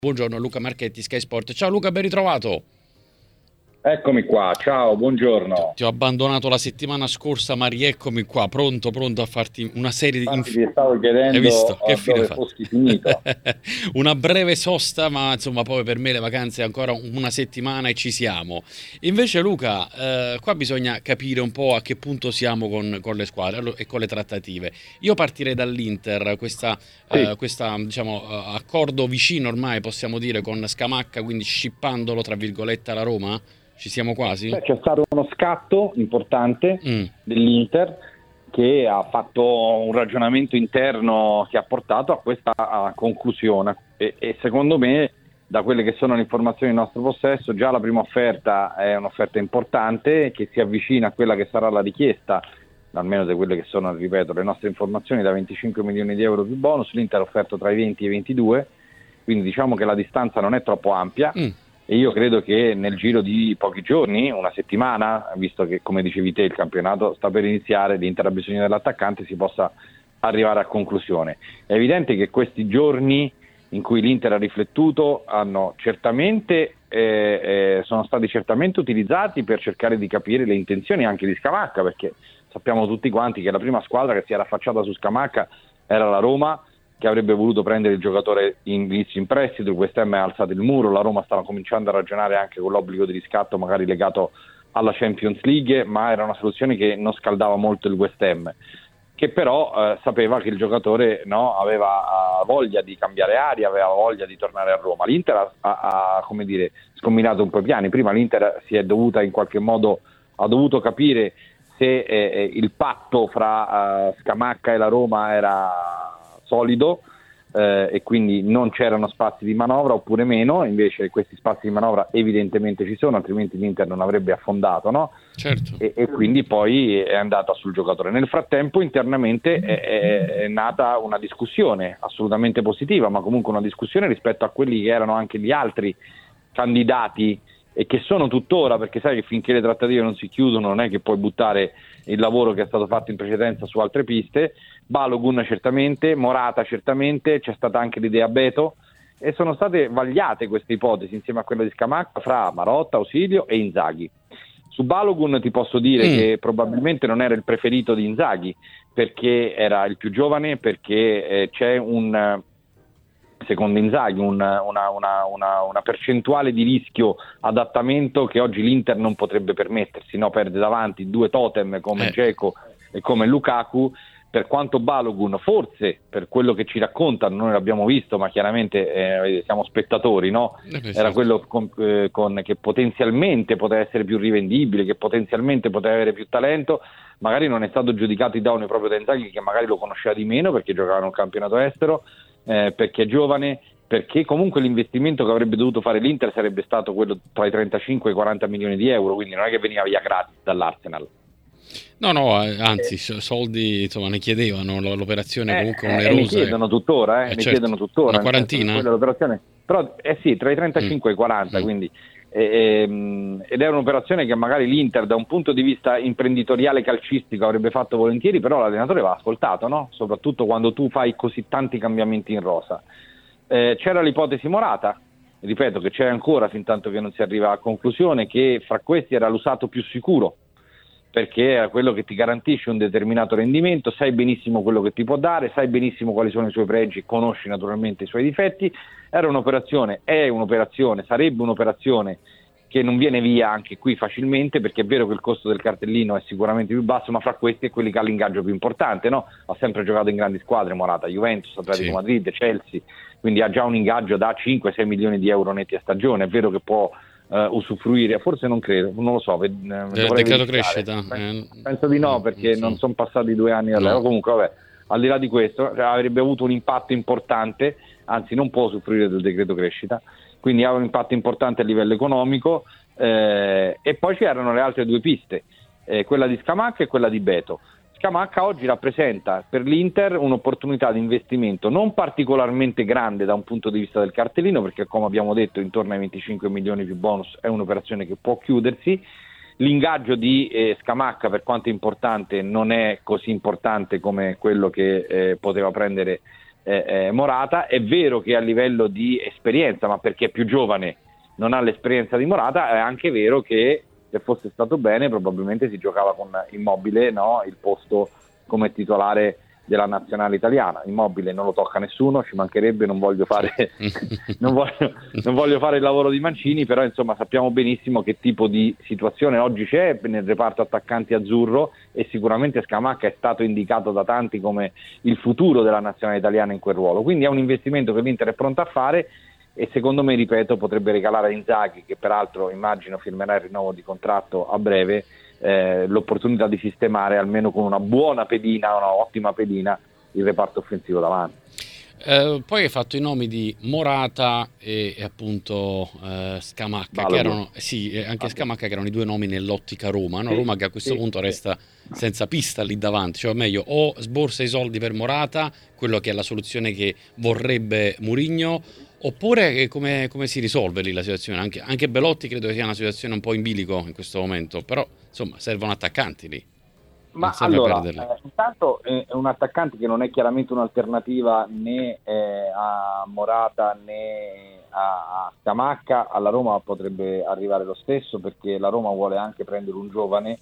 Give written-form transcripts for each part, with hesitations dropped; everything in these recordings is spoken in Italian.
Buongiorno Luca Marchetti, Sky Sport. Ciao Luca, ben ritrovato. Eccomi qua, ciao, buongiorno. Ti ho abbandonato la settimana scorsa, ma rieccomi qua, pronto a farti una serie di... Infatti ti stavo chiedendo. Hai visto? Che fine dove fa? fossi finito. Una breve sosta, ma insomma poi per me le vacanze è ancora una settimana e ci siamo. Invece Luca, qua bisogna capire un po' a che punto siamo con le squadre e con le trattative. Io partirei dall'Inter, questa diciamo, accordo vicino ormai possiamo dire con Scamacca, quindi scippandolo tra virgolette alla Roma. Ci siamo quasi? Beh, c'è stato uno scatto importante dell'Inter che ha fatto un ragionamento interno che ha portato a questa conclusione e secondo me, da quelle che sono le informazioni in nostro possesso, già la prima offerta è un'offerta importante che si avvicina a quella che sarà la richiesta, almeno di quelle che sono, ripeto, le nostre informazioni, da 25 milioni di euro più bonus. L'Inter ha offerto tra i 20 e i 22, quindi diciamo che la distanza non è troppo ampia. E io credo che nel giro di pochi giorni, una settimana, visto che come dicevi te il campionato sta per iniziare, l'Inter ha bisogno dell'attaccante, si possa arrivare a conclusione. È evidente che questi giorni in cui l'Inter ha riflettuto hanno certamente sono stati certamente utilizzati per cercare di capire le intenzioni anche di Scamacca, perché sappiamo tutti quanti che la prima squadra che si era affacciata su Scamacca era la Roma, che avrebbe voluto prendere il giocatore inizio in prestito. Il West Ham ha alzato il muro, la Roma stava cominciando a ragionare anche con l'obbligo di riscatto magari legato alla Champions League, ma era una soluzione che non scaldava molto il West Ham, che però sapeva che il giocatore aveva voglia di cambiare aria, aveva voglia di tornare a Roma. L'Inter ha come dire, scombinato un po' i piani. Prima l'Inter si è dovuta in qualche modo, ha dovuto capire se il patto fra Scamacca e la Roma era solido e quindi non c'erano spazi di manovra oppure meno. Invece questi spazi di manovra evidentemente ci sono, altrimenti l'Inter non avrebbe affondato, no? Certo. E quindi poi è andata sul giocatore. Nel frattempo internamente è nata una discussione assolutamente positiva, ma comunque una discussione rispetto a quelli che erano anche gli altri candidati e che sono tuttora, perché sai che finché le trattative non si chiudono non è che puoi buttare il lavoro che è stato fatto in precedenza su altre piste. Balogun certamente, Morata certamente, c'è stata anche l'idea Beto e sono state vagliate queste ipotesi insieme a quella di Scamacca fra Marotta, Ausilio e Inzaghi. Su Balogun ti posso dire che probabilmente non era il preferito di Inzaghi, perché era il più giovane, perché c'è secondo Inzaghi una percentuale di rischio adattamento che oggi l'Inter non potrebbe permettersi, no? Perde davanti due totem come Dzeko e come Lukaku. Per quanto Balogun, forse per quello che ci raccontano, noi l'abbiamo visto, ma chiaramente siamo spettatori, no? Era quello che potenzialmente poteva essere più rivendibile, che potenzialmente poteva avere più talento. Magari non è stato giudicato idoneo proprio da Inzaghi, che magari lo conosceva di meno perché giocava in un campionato estero, perché è giovane, perché comunque l'investimento che avrebbe dovuto fare l'Inter sarebbe stato quello tra i 35 e i 40 milioni di euro, quindi non è che veniva via gratis dall'Arsenal. No, anzi, soldi insomma ne chiedevano, l'operazione comunque onerosa. Ne chiedono tuttora, ne chiedono tuttora. Una quarantina? Però sì, tra i 35 e i 40, quindi ed è un'operazione che magari l'Inter da un punto di vista imprenditoriale calcistico avrebbe fatto volentieri, però l'allenatore va ascoltato, no? Soprattutto quando tu fai così tanti cambiamenti in rosa. C'era l'ipotesi Morata, ripeto che c'è ancora fin tanto che non si arriva a conclusione, che fra questi era l'usato più sicuro, perché è quello che ti garantisce un determinato rendimento, sai benissimo quello che ti può dare, sai benissimo quali sono i suoi pregi, conosci naturalmente i suoi difetti. Sarebbe un'operazione che non viene via anche qui facilmente, perché è vero che il costo del cartellino è sicuramente più basso, ma fra questi è quelli che ha l'ingaggio più importante, no? Ha sempre giocato in grandi squadre Morata, Juventus, Atletico Madrid, Chelsea, quindi ha già un ingaggio da 5-6 milioni di euro netti a stagione. È vero che può usufruire, forse non credo, non lo so, decreto crescita penso di no, perché non sono passati 2 anni dall'euro. Comunque vabbè, al di là di questo avrebbe avuto un impatto importante, anzi non può usufruire del decreto crescita, quindi ha un impatto importante a livello economico, e poi c'erano le altre due piste, quella di Scamacca e quella di Beto. Scamacca oggi rappresenta per l'Inter un'opportunità di investimento non particolarmente grande da un punto di vista del cartellino, perché come abbiamo detto intorno ai 25 milioni più bonus è un'operazione che può chiudersi. L'ingaggio di Scamacca, per quanto importante, non è così importante come quello che poteva prendere Morata. È vero che a livello di esperienza, ma perché è più giovane, non ha l'esperienza di Morata. È anche vero che se fosse stato bene probabilmente si giocava con Immobile, no? Il posto come titolare della nazionale italiana. Immobile non lo tocca nessuno, ci mancherebbe, non voglio fare non voglio fare il lavoro di Mancini, però insomma sappiamo benissimo che tipo di situazione oggi c'è nel reparto attaccanti azzurro, e sicuramente Scamacca è stato indicato da tanti come il futuro della nazionale italiana in quel ruolo, quindi è un investimento che l'Inter è pronta a fare, e secondo me, ripeto, potrebbe regalare a Inzaghi, che peraltro immagino firmerà il rinnovo di contratto a breve, l'opportunità di sistemare almeno con una buona pedina, una ottima pedina, il reparto offensivo davanti. Poi hai fatto i nomi di Morata e appunto Scamacca, che erano, anche Scamacca, che erano i due nomi nell'ottica Roma, no? Roma che a questo punto resta senza pista lì davanti, cioè meglio, o sborsa i soldi per Morata, quello che è la soluzione che vorrebbe Mourinho, oppure come si risolve lì la situazione? Anche Belotti credo che sia una situazione un po' in bilico in questo momento, però insomma servono attaccanti lì. Ma allora, intanto è un attaccante che non è chiaramente un'alternativa né a Morata né a Scamacca. Alla Roma potrebbe arrivare lo stesso, perché la Roma vuole anche prendere un giovane,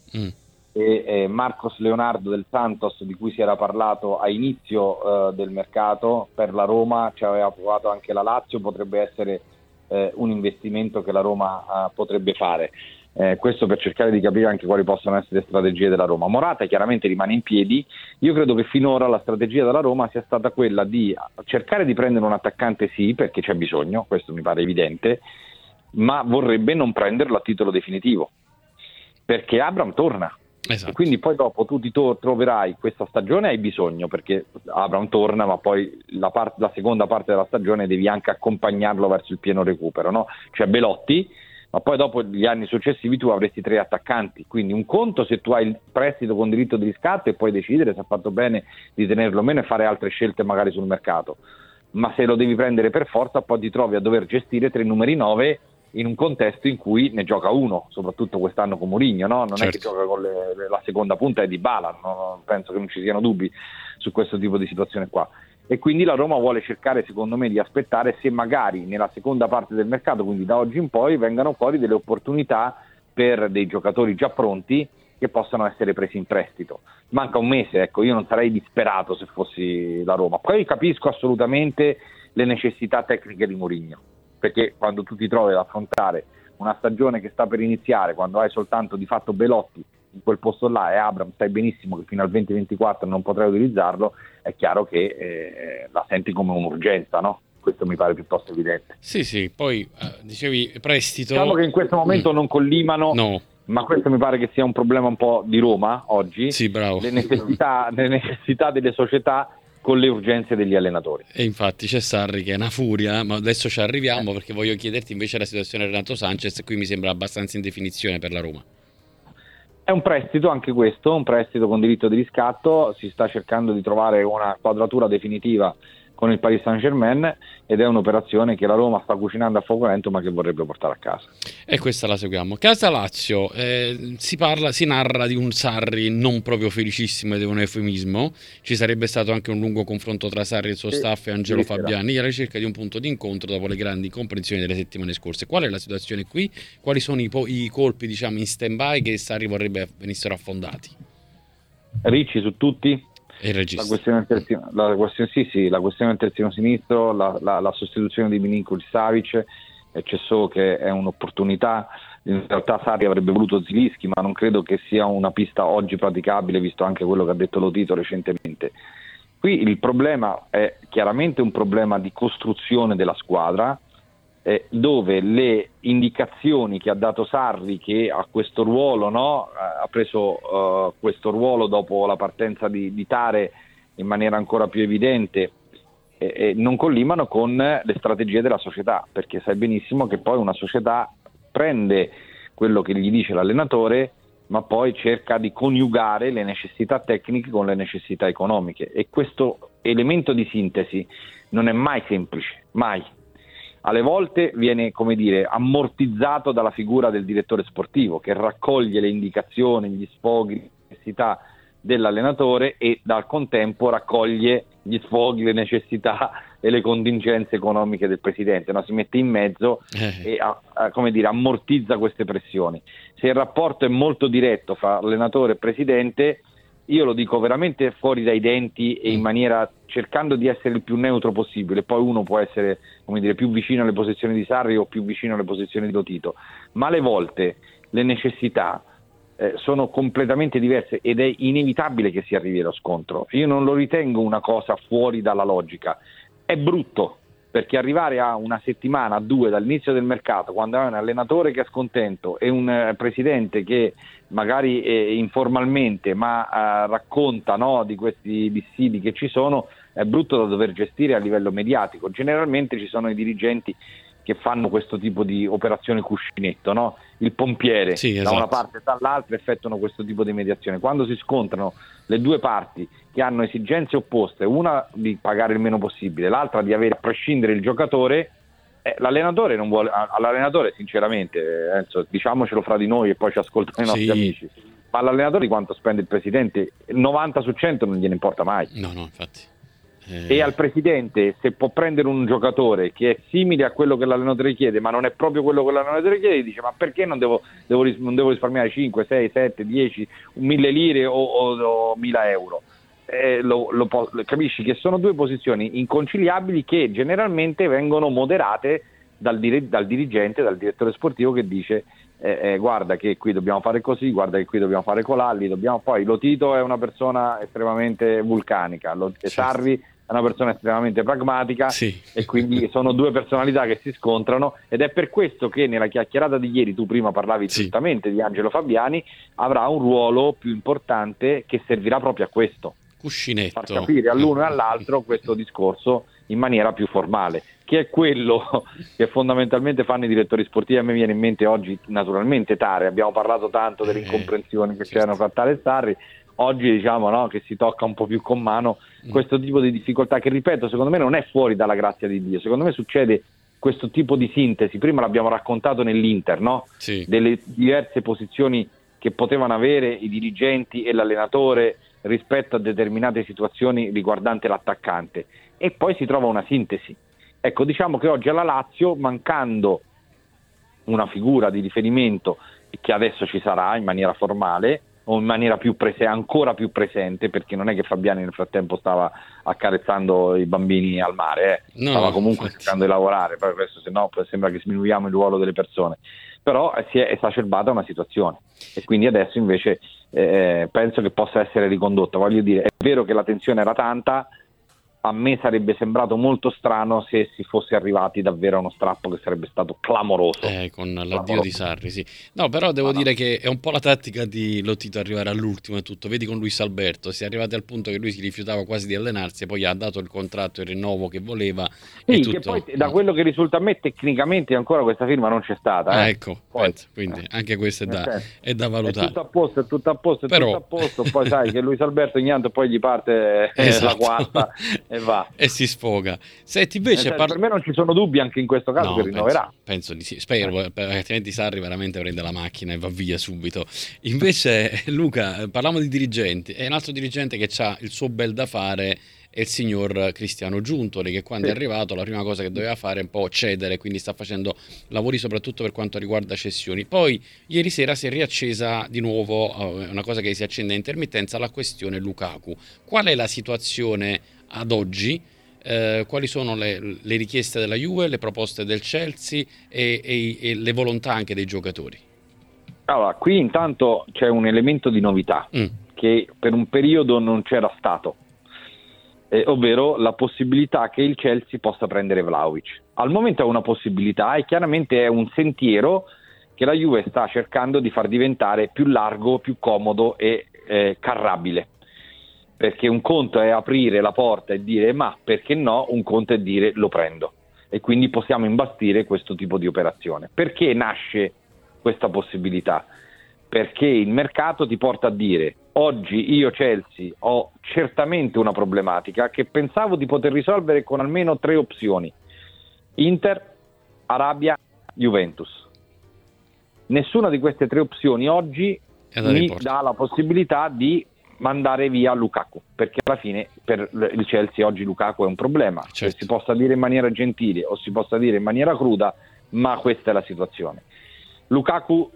e Marcos Leonardo del Santos, di cui si era parlato a inizio del mercato per la Roma, ci aveva provato anche la Lazio, potrebbe essere un investimento che la Roma potrebbe fare. Questo per cercare di capire anche quali possono essere le strategie della Roma. Morata chiaramente rimane in piedi. Io credo che finora la strategia della Roma sia stata quella di cercare di prendere un attaccante, sì, perché c'è bisogno, questo mi pare evidente, ma vorrebbe non prenderlo a titolo definitivo, perché Abraham torna. Esatto. E quindi poi dopo tu ti troverai questa stagione, hai bisogno, perché Abraham torna, ma poi la seconda parte della stagione devi anche accompagnarlo verso il pieno recupero, no? Cioè Belotti, ma poi dopo gli anni successivi tu avresti 3 attaccanti, quindi un conto se tu hai il prestito con diritto di riscatto e puoi decidere se ha fatto bene di tenerlo o meno e fare altre scelte magari sul mercato, ma se lo devi prendere per forza poi ti trovi a dover gestire 3 numeri 9 in un contesto in cui ne gioca uno, soprattutto quest'anno con Mourinho, no? Non è che gioca con la seconda punta è Dybala, no? Penso che non ci siano dubbi su questo tipo di situazione qua. E quindi la Roma vuole cercare, secondo me, di aspettare se magari nella seconda parte del mercato, quindi da oggi in poi, vengano fuori delle opportunità per dei giocatori già pronti che possano essere presi in prestito. Manca un mese, ecco, io non sarei disperato se fossi la Roma. Poi capisco assolutamente le necessità tecniche di Mourinho, perché quando tu ti trovi ad affrontare una stagione che sta per iniziare, quando hai soltanto di fatto Belotti in quel posto là e Abraham, sai benissimo che fino al 2024 non potrai utilizzarlo, è chiaro che la senti come un'urgenza, no? Questo mi pare piuttosto evidente. Sì, poi dicevi prestito. Diciamo che in questo momento non collimano, no. Ma questo mi pare che sia un problema un po' di Roma oggi. Sì, bravo. Le necessità delle società con le urgenze degli allenatori. E infatti c'è Sarri che è una furia, ma adesso ci arriviamo perché voglio chiederti invece la situazione di Renato Sanchez, qui mi sembra abbastanza in definizione per la Roma. È un prestito anche questo, un prestito con diritto di riscatto, si sta cercando di trovare una quadratura definitiva con il Paris Saint-Germain ed è un'operazione che la Roma sta cucinando a fuoco lento ma che vorrebbe portare a casa. E questa la seguiamo. Casa Lazio, si narra di un Sarri non proprio felicissimo ed è un eufemismo. Ci sarebbe stato anche un lungo confronto tra Sarri e il suo staff e Angelo Fabiani alla ricerca di un punto di incontro dopo le grandi incomprensioni delle settimane scorse. Qual è la situazione qui? Quali sono i colpi, diciamo, in stand-by che Sarri vorrebbe venissero affondati? Ricci su tutti? La questione del terzino sinistro, la sostituzione di Milinkovic-Savic, c'è so che è un'opportunità. In realtà Sarri avrebbe voluto Zilischi, ma non credo che sia una pista oggi praticabile, visto anche quello che ha detto Lotito recentemente. Qui il problema è chiaramente un problema di costruzione della squadra, dove le indicazioni che ha dato Sarri, che ha questo ruolo, no? Ha preso questo ruolo dopo la partenza di Tare in maniera ancora più evidente, non collimano con le strategie della società, perché sai benissimo che poi una società prende quello che gli dice l'allenatore, ma poi cerca di coniugare le necessità tecniche con le necessità economiche, e questo elemento di sintesi non è mai semplice, mai. Alle volte viene, come dire, ammortizzato dalla figura del direttore sportivo, che raccoglie le indicazioni, gli sfoghi, le necessità dell'allenatore e dal contempo raccoglie gli sfoghi, le necessità e le contingenze economiche del presidente, no? Si mette in mezzo e come dire, ammortizza queste pressioni. Se il rapporto è molto diretto fra allenatore e presidente, io lo dico veramente fuori dai denti e in maniera, cercando di essere il più neutro possibile. Poi uno può essere, come dire, più vicino alle posizioni di Sarri o più vicino alle posizioni di Lotito, ma alle volte le necessità sono completamente diverse ed è inevitabile che si arrivi allo scontro. Io non lo ritengo una cosa fuori dalla logica. È brutto, perché arrivare a una settimana, a 2 dall'inizio del mercato, quando hai un allenatore che è scontento e un presidente che magari informalmente racconta, no, di questi dissidi che ci sono, è brutto da dover gestire a livello mediatico. Generalmente ci sono i dirigenti che fanno questo tipo di operazione cuscinetto, no? Il pompiere, sì, da esatto, una parte e dall'altra effettuano questo tipo di mediazione. Quando si scontrano le due parti che hanno esigenze opposte, una di pagare il meno possibile, l'altra di avere a prescindere il giocatore, l'allenatore non vuole, all'allenatore sinceramente, Enzo, diciamocelo fra di noi e poi ci ascoltano i nostri amici, ma all'allenatore di quanto spende il presidente, 90 su 100 non gliene importa mai. No, infatti. E al presidente, se può prendere un giocatore che è simile a quello che l'allenatore chiede, ma non è proprio quello che l'allenatore chiede, dice: ma perché non devo risparmiare 5, 6, 7, 10, 1000 lire o 1000 euro? Capisci che sono due posizioni inconciliabili che generalmente vengono moderate dal dirigente, dal direttore sportivo, che dice guarda che qui dobbiamo fare così, guarda che qui dobbiamo fare colà, poi Lotito è una persona estremamente vulcanica, Sarri è una persona estremamente pragmatica, e quindi sono due personalità che si scontrano, ed è per questo che nella chiacchierata di ieri, tu prima parlavi giustamente di Angelo Fabiani, avrà un ruolo più importante che servirà proprio a questo, cuscinetto, far capire all'uno e all'altro questo discorso in maniera più formale, che è quello che fondamentalmente fanno i direttori sportivi. A me viene in mente oggi naturalmente Tare, abbiamo parlato tanto delle incomprensioni che c'erano fra Tare e Sarri, oggi diciamo, no, che si tocca un po' più con mano questo tipo di difficoltà che, ripeto, secondo me non è fuori dalla grazia di Dio, secondo me succede questo tipo di sintesi. Prima l'abbiamo raccontato nell'Inter, no? Delle diverse posizioni che potevano avere i dirigenti e l'allenatore rispetto a determinate situazioni riguardante l'attaccante, e poi si trova una sintesi. Ecco, diciamo che oggi alla Lazio, mancando una figura di riferimento che adesso ci sarà in maniera formale o in maniera ancora più presente, perché non è che Fabiani nel frattempo stava accarezzando i bambini al mare, stava comunque cercando di lavorare, poi questo, se no sembra che sminuiamo il ruolo delle persone, però si è esacerbata una situazione e quindi adesso invece penso che possa essere ricondotta. Voglio dire, è vero che la tensione era tanta, a me sarebbe sembrato molto strano se si fosse arrivati davvero a uno strappo che sarebbe stato clamoroso. Con l'addio di Sarri, sì. No, però devo dire che è un po' la tattica di Lotito arrivare all'ultimo e tutto. Vedi con Luis Alberto, si è arrivati al punto che lui si rifiutava quasi di allenarsi e poi ha dato il contratto e il rinnovo che voleva. Sì, e tutto. Che poi da quello che risulta a me tecnicamente ancora questa firma non c'è stata. Ecco, quindi anche questo è da valutare. È tutto a posto, poi sai che Luis Alberto ogni tanto poi gli parte la quarta e va. E si sfoga. Senti, invece per me non ci sono dubbi anche in questo caso che rinnoverà. Penso di sì, spero, altrimenti Sarri veramente prende la macchina e va via subito. Invece Luca, parliamo di dirigenti, è un altro dirigente che ha il suo bel da fare, è il signor Cristiano Giuntoli, che quando è arrivato la prima cosa che doveva fare è un po' cedere, quindi sta facendo lavori soprattutto per quanto riguarda cessioni. Poi ieri sera si è riaccesa di nuovo, una cosa che si accende a intermittenza, la questione Lukaku. Qual è la situazione ad oggi? Quali sono le richieste della Juve, le proposte del Chelsea e le volontà anche dei giocatori? Allora, qui intanto c'è un elemento di novità che per un periodo non c'era stato, ovvero la possibilità che il Chelsea possa prendere Vlahovic. Al momento è una possibilità e chiaramente è un sentiero che la Juve sta cercando di far diventare più largo, più comodo e carrabile. Perché un conto è aprire la porta e dire ma perché no, un conto è dire lo prendo, e quindi possiamo imbastire questo tipo di operazione. Perché nasce questa possibilità? Perché il mercato ti porta a dire: oggi io Chelsea ho certamente una problematica che pensavo di poter risolvere con almeno 3 opzioni: Inter, Arabia, Juventus. Nessuna di queste 3 opzioni oggi mi dà la possibilità di mandare via Lukaku, perché alla fine per il Chelsea oggi Lukaku è un problema, certo. Si possa dire in maniera gentile o si possa dire in maniera cruda, ma questa è la situazione. Lukaku,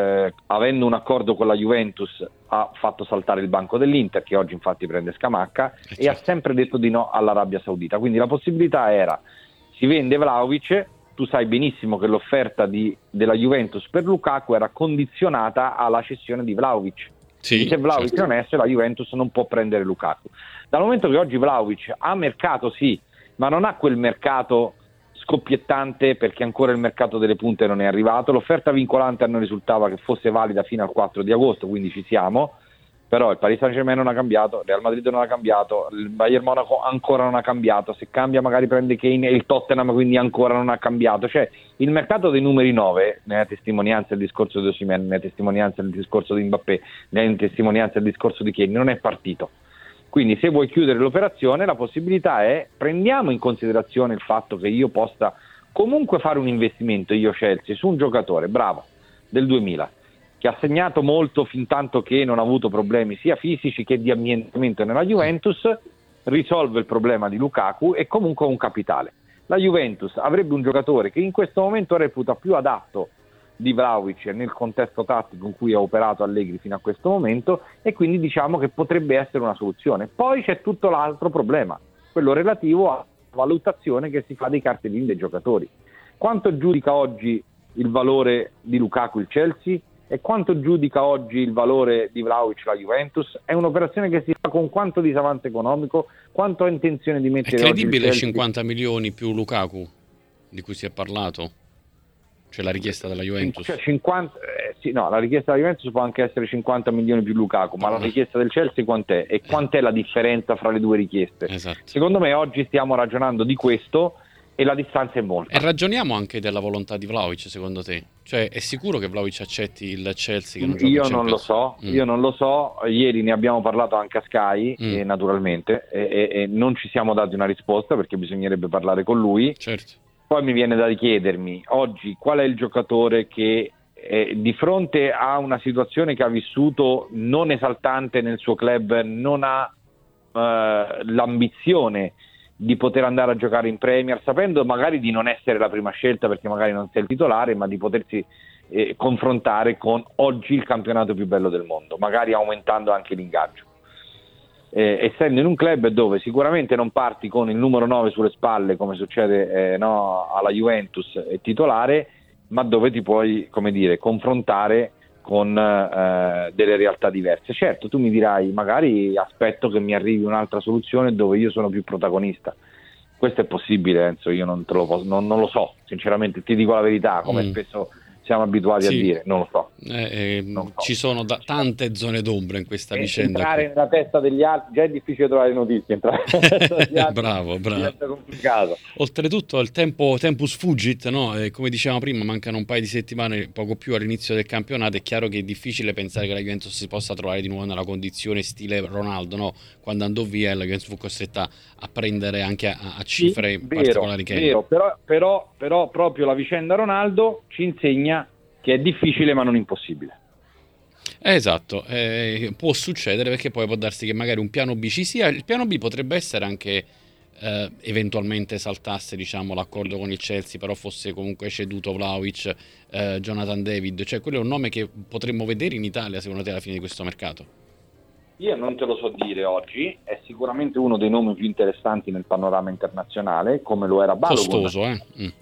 avendo un accordo con la Juventus, ha fatto saltare il banco dell'Inter, che oggi infatti prende Scamacca, e ha sempre detto di no all'Arabia Saudita. Quindi la possibilità era: si vende Vlahovic. Tu sai benissimo che l'offerta della Juventus per Lukaku era condizionata alla cessione di Vlahovic. Sì, se Vlahovic certo. non esce, la Juventus non può prendere Lukaku. Dal momento che oggi Vlahovic ha mercato, sì, ma non ha quel mercato scoppiettante, perché ancora il mercato delle punte non è arrivato. L'offerta vincolante a noi risultava che fosse valida fino al 4 di agosto, quindi ci siamo, però il Paris Saint-Germain non ha cambiato, il Real Madrid non ha cambiato, il Bayern Monaco ancora non ha cambiato, se cambia magari prende Kane, e il Tottenham quindi ancora non ha cambiato. Cioè il mercato dei numeri 9, nella testimonianza il discorso di Osimhen, nella testimonianza il discorso di Mbappé, nella testimonianza il discorso di Kane, non è partito. Quindi se vuoi chiudere l'operazione, la possibilità è: prendiamo in considerazione il fatto che io possa comunque fare un investimento, io Chelsea, su un giocatore bravo del 2000, che ha segnato molto fin tanto che non ha avuto problemi sia fisici che di ambientamento nella Juventus, risolve il problema di Lukaku e comunque un capitale. La Juventus avrebbe un giocatore che in questo momento reputa più adatto di Vlahovic nel contesto tattico in cui ha operato Allegri fino a questo momento, e quindi diciamo che potrebbe essere una soluzione. Poi c'è tutto l'altro problema, quello relativo alla valutazione che si fa dei cartellini dei giocatori. Quanto giudica oggi il valore di Lukaku il Chelsea e quanto giudica oggi il valore di Vlahovic la Juventus? È un'operazione che si fa con quanto disavanzo economico, quanto ha intenzione di mettere oggi il credibile Chelsea? 50 milioni più Lukaku di cui si è parlato? Cioè la richiesta della Juventus? Cioè 50, sì, no, la richiesta della Juventus può anche essere 50 milioni più Lukaku, ma la richiesta del Chelsea quant'è? E quant'è la differenza fra le due richieste? Esatto. Secondo me oggi stiamo ragionando di questo e la distanza è molta. E ragioniamo anche della volontà di Vlahovic, secondo te? Cioè è sicuro che Vlahovic accetti il Chelsea che non gioca in Io non lo so, ieri ne abbiamo parlato anche a Sky, naturalmente, e non ci siamo dati una risposta perché bisognerebbe parlare con lui. Certo. Poi mi viene da chiedermi oggi qual è il giocatore che di fronte a una situazione che ha vissuto non esaltante nel suo club non ha l'ambizione di poter andare a giocare in Premier, sapendo magari di non essere la prima scelta perché magari non sei il titolare, ma di potersi confrontare con oggi il campionato più bello del mondo, magari aumentando anche l'ingaggio. Essendo in un club dove sicuramente non parti con il numero 9 sulle spalle come succede alla Juventus titolare, ma dove ti puoi, come dire, confrontare con delle realtà diverse. Certo, tu mi dirai magari aspetto che mi arrivi un'altra soluzione dove io sono più protagonista. Questo è possibile, Enzo, io non lo so, sinceramente ti dico la verità, come spesso siamo abituati a dire, non lo so. Ci sono tante zone d'ombra in questa vicenda. Entrare nella testa degli altri, già è difficile trovare notizie, entrare nella testa degli altri bravo. diventa complicato. Oltretutto il tempus fugit, no? Come dicevamo prima, mancano un paio di settimane, poco più all'inizio del campionato. È chiaro che è difficile pensare che la Juventus si possa trovare di nuovo nella condizione stile Ronaldo, no? Quando andò via la Juventus fu costretta a prendere anche a cifre particolari. Vero, però proprio la vicenda Ronaldo ci insegna che è difficile ma non impossibile. Esatto, può succedere, perché poi può darsi che magari un piano B ci sia. Il piano B potrebbe essere anche eventualmente saltasse, diciamo, l'accordo con il Chelsea, però fosse comunque ceduto Vlahovic, Jonathan David, cioè quello è un nome che potremmo vedere in Italia secondo te alla fine di questo mercato? Io non te lo so dire oggi, è sicuramente uno dei nomi più interessanti nel panorama internazionale, come lo era Balogun. Costoso,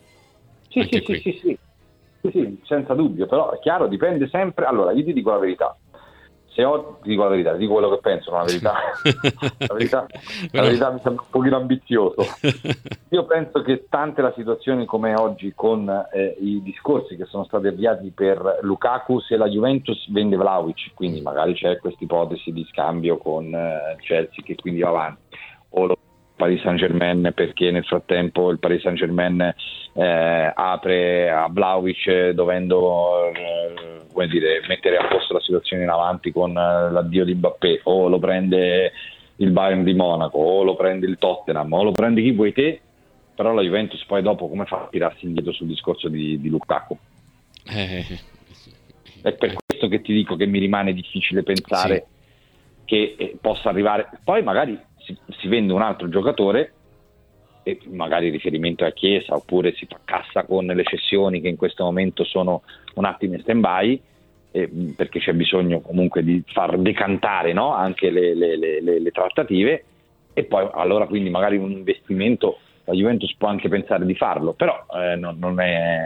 Sì, senza dubbio, però è chiaro, dipende sempre. Allora, io ti dico la verità. Dico quello che penso, non la verità. La verità mi sembra un pochino ambizioso. Io penso che tante la situazione come oggi, con i discorsi che sono stati avviati per Lukaku, se la Juventus vende Vlahovic, quindi magari c'è questa ipotesi di scambio con Chelsea che quindi va avanti, o lo Paris Saint-Germain, perché nel frattempo il Paris Saint-Germain apre a Vlahovic dovendo mettere a posto la situazione in avanti con l'addio di Mbappé, o lo prende il Bayern di Monaco, o lo prende il Tottenham, o lo prende chi vuoi te, però la Juventus poi dopo come fa a tirarsi indietro sul discorso di Lukaku? È per questo che ti dico che mi rimane difficile pensare che possa arrivare, poi magari si vende un altro giocatore e magari il riferimento è Chiesa, oppure si fa cassa con le cessioni che in questo momento sono un attimo in stand-by, perché c'è bisogno comunque di far decantare, no? Anche le trattative, e poi allora quindi magari un investimento la Juventus può anche pensare di farlo, però non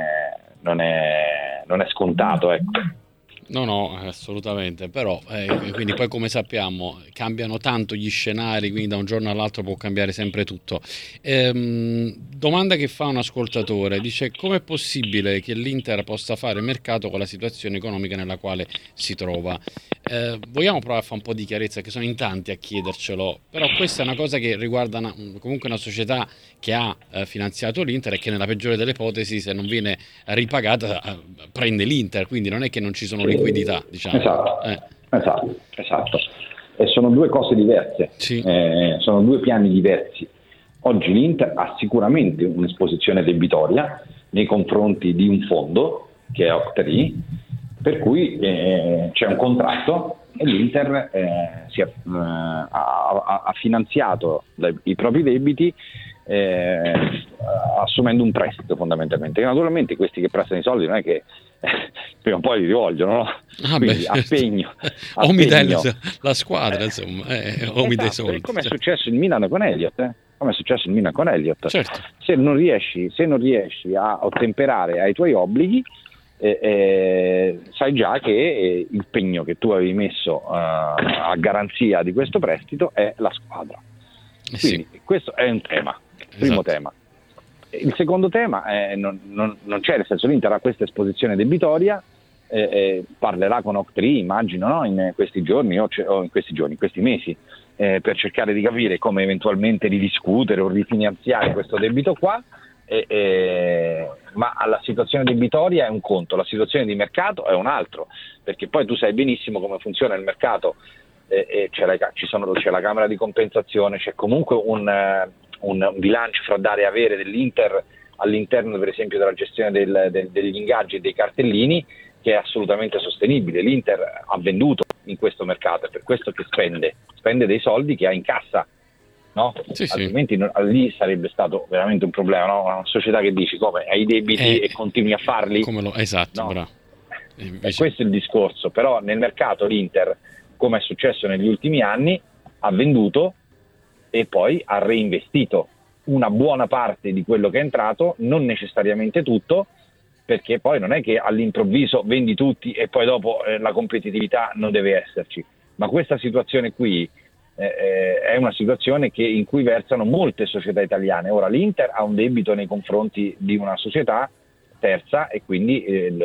è scontato, ecco. No, assolutamente, però quindi poi come sappiamo cambiano tanto gli scenari, quindi da un giorno all'altro può cambiare sempre tutto. Domanda che fa un ascoltatore, dice: com'è possibile che l'Inter possa fare mercato con la situazione economica nella quale si trova? Vogliamo provare a fare un po' di chiarezza, che sono in tanti a chiedercelo, però questa è una cosa che riguarda comunque una società che ha finanziato l'Inter e che nella peggiore delle ipotesi, se non viene ripagata, prende l'Inter, quindi non è che non ci sono liquidità, diciamo. Esatto. E sono due cose diverse, sì. Sono due piani diversi. Oggi l'Inter ha sicuramente un'esposizione debitoria nei confronti di un fondo che è Oak-Tree, per cui c'è un contratto e l'Inter ha finanziato i propri debiti assumendo un prestito, fondamentalmente. E naturalmente questi che prestano i soldi non è che prima o poi li vogliono, no? Quindi a pegno. O mi dai la squadra, insomma, o mi dai soldi. Come è successo il Milan con Elliott, Certo. Se non riesci a ottemperare ai tuoi obblighi, sai già che il pegno che tu avevi messo a garanzia di questo prestito è la squadra. Quindi questo è un tema, primo tema. Il secondo tema non c'è, nel senso l'Inter ha questa esposizione debitoria, parlerà con Oak-Tree, immagino, no? In questi giorni in questi mesi, per cercare di capire come eventualmente ridiscutere o rifinanziare questo debito qua. Ma la situazione debitoria è un conto, la situazione di mercato è un altro, perché poi tu sai benissimo come funziona il mercato, c'è la camera di compensazione, c'è comunque un bilancio fra dare e avere dell'Inter all'interno, per esempio, della gestione degli ingaggi e dei cartellini, che è assolutamente sostenibile. L'Inter ha venduto in questo mercato, è per questo che spende dei soldi che ha in cassa, no? Altrimenti lì sarebbe stato veramente un problema, no? Una società che dici come hai debiti e continui a farli, esatto, no? Bravo. Questo è il discorso. Però nel mercato l'Inter, come è successo negli ultimi anni, ha venduto e poi ha reinvestito una buona parte di quello che è entrato, non necessariamente tutto, perché poi non è che all'improvviso vendi tutti e poi dopo la competitività non deve esserci. Ma questa situazione qui è una situazione in cui versano molte società italiane. Ora l'Inter ha un debito nei confronti di una società terza e quindi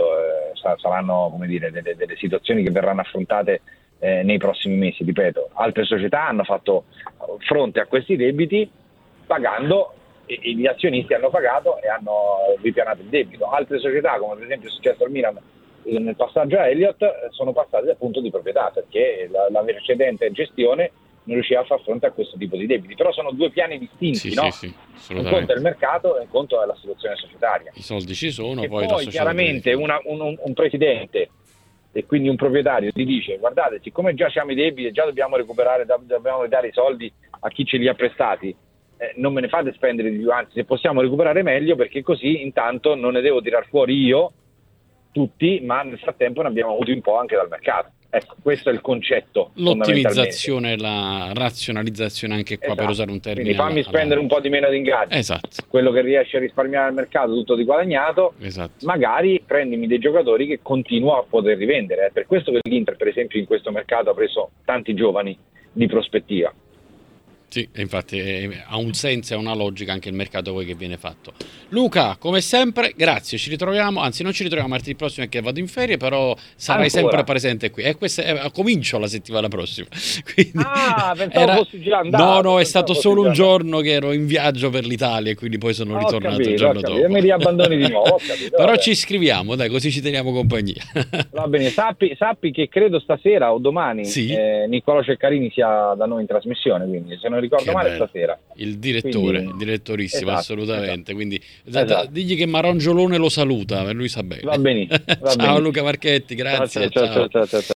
saranno, come dire, delle situazioni che verranno affrontate nei prossimi mesi. Ripeto, altre società hanno fatto fronte a questi debiti pagando, e gli azionisti hanno pagato e hanno ripianato il debito. Altre società, come per esempio è successo al Milan nel passaggio a Elliott, sono passate dal punto di proprietà, perché la precedente gestione non riusciva a far fronte a questo tipo di debiti. Però sono due piani distinti, no? Un conto è il mercato e un conto è la situazione societaria. I soldi ci sono, e poi chiaramente un presidente e quindi un proprietario ti dice: guardate, siccome già siamo i debiti, già dobbiamo ridare i soldi a chi ce li ha prestati, non me ne fate spendere di più, anzi se possiamo recuperare meglio, perché così intanto non ne devo tirar fuori io tutti, ma nel frattempo ne abbiamo avuto un po' anche dal mercato. Ecco, questo è il concetto. L'ottimizzazione, la razionalizzazione, anche qua, per usare un termine. Quindi fammi spendere un po' di meno di ingaggi. Esatto. Quello che riesci a risparmiare al mercato, tutto di guadagnato. Esatto. Magari prendimi dei giocatori che continuo a poter rivendere. È per questo che l'Inter, per esempio, in questo mercato ha preso tanti giovani di prospettiva. Sì, infatti ha un senso e una logica anche il mercato poi che viene fatto. Luca, come sempre, grazie, ci ritroviamo, anzi non ci ritroviamo martedì prossimo perché vado in ferie, però sarai sempre presente qui. E comincio la settimana prossima. Quindi pensavo fossi già andato. No, è stato solo un giorno che ero in viaggio per l'Italia e quindi poi sono ritornato il giorno dopo. E mi riabbandoni di nuovo, però ci iscriviamo, dai, così ci teniamo compagnia. Va bene, sappi che credo stasera o domani Niccolò Ceccarini sia da noi in trasmissione, quindi se non ricordo male stasera. Il direttore, il direttorissimo, assolutamente. Esatto. Quindi digli che Marongiolone lo saluta, lui sa bene. Va bene. Ciao Luca Marchetti, grazie. Ciao.